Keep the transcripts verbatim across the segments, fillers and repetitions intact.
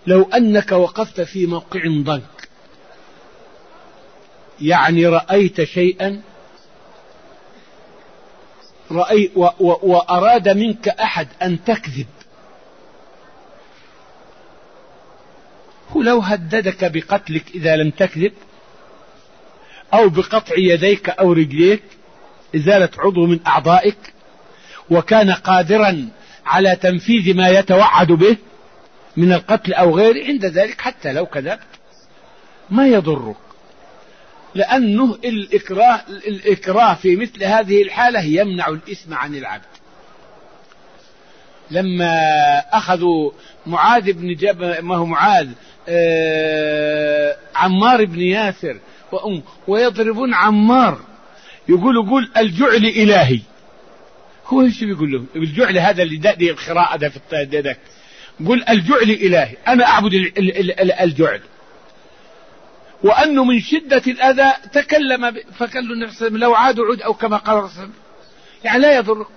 لو أنك وقفت في موقع ضنك، يعني رأيت شيئا رأي و و وأراد منك أحد أن تكذب، ولو هددك بقتلك إذا لم تكذب، أو بقطع يديك أو رجليك، إزالة عضو من أعضائك، وكان قادرا على تنفيذ ما يتوعد به من القتل أو غيره، عند ذلك حتى لو كذبت ما يضرك، لأنه الإكراه, الإكراه في مثل هذه الحالة يمنع الإثم عن العبد. لما أخذوا معاذ بن جبل، ما هو معاذ آه عمار بن ياسر ويضربون عمار، يقولوا قول الجعل إلهي. هو ايش بيقول له الجعل هذا اللي دادي الخراء ده في التهديدك؟ قل الجعل إلهي، أنا أعبد الجعل. وأنه من شدة الأذى تكلم فقال له النبي صلى الله عليه وسلم لو عاد عود، أو كما قال الرسول، يعني لا يضرك،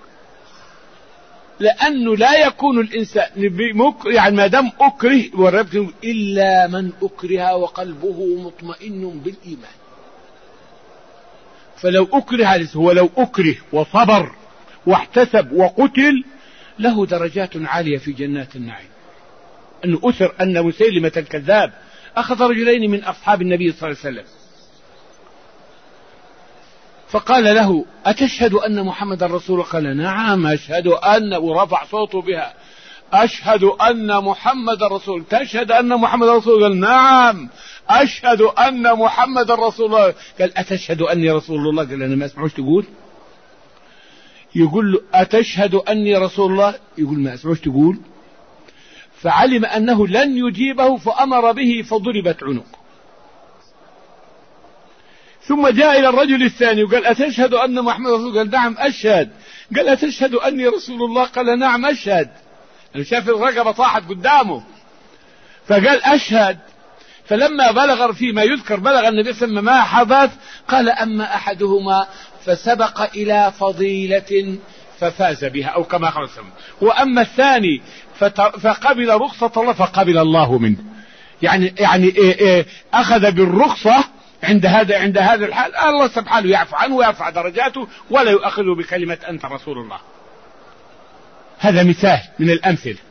لأنه لا يكون الإنسان يعني ما دام أكره وربك إلا من أكره وقلبه مطمئن بالإيمان. فلو أكره، هو لو أكره وصبر واحتسب وقتل له درجات عالية في جنات النعيم. أنه أثر أن مسيلمة الكذاب أخذ رجلين من أصحاب النبي صلى الله عليه وسلم، فقال له أتشهد أن محمد رسول؟ قال نعم أشهد أن، ورفع صوته بها، أشهد أن محمد رسول. تشهد أن محمد رسول؟ قال نعم أشهد أن محمد رسول الله. قال أتشهد أني رسول الله؟ قال أنا ما أسمعوش تقول. يقول له أتشهد أني رسول الله؟ يقول ما أسمعوش تقول. فعلم أنه لن يجيبه فأمر به فضربت عنقه. ثم جاء إلى الرجل الثاني وقال أتشهد أن محمد رسول الله؟ قال نعم أشهد. قال أتشهد أني رسول الله؟ قال نعم أشهد. شاف الرقبة طاحت قدامه فقال أشهد. فلما بلغ فيما يذكر بلغ النبي صلى الله عليه وسلم ما حدث، قال أما أحدهما فسبق إلى فضيلة ففاز بها، أو كما قال السلام، وأما الثاني فقبل رخصة الله فقبل الله منه. يعني يعني إيه إيه أخذ بالرخصة عند هذا عند هذا الحال، الله سبحانه يعفو عنه ويرفع درجاته ولا يؤخذه بكلمة أنت رسول الله. هذا مثال من الأمثلة.